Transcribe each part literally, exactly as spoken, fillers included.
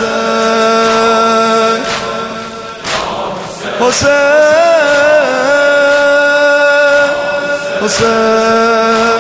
حسین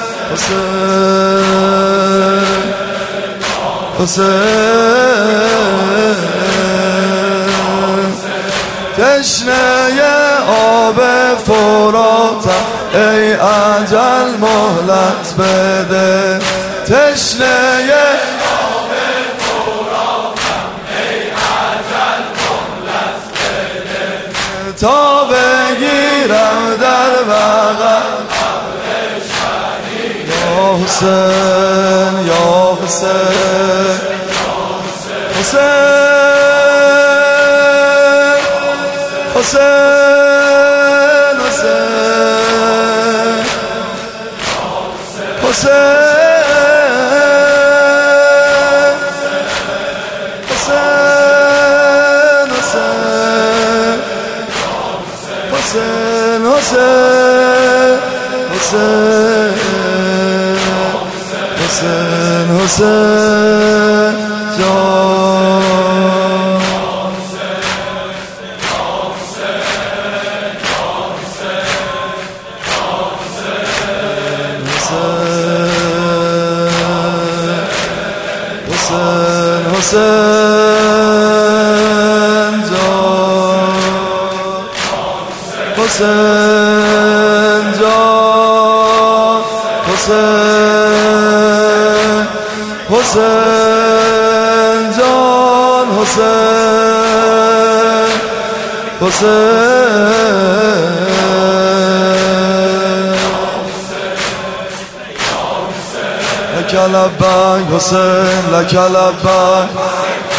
حسین تشنه آب فراتم ای اجل مهلت بده تشنه آب فراتم ای اجل مهلت بده تا بگیرم در بغل یا حسین یا حسین حسین حسین حسین حسین حسین حسین حسین حسین جان حسین حسین جان حسین جان حسین حسین جان حسین حسین لک لبیک حسین لک لبیک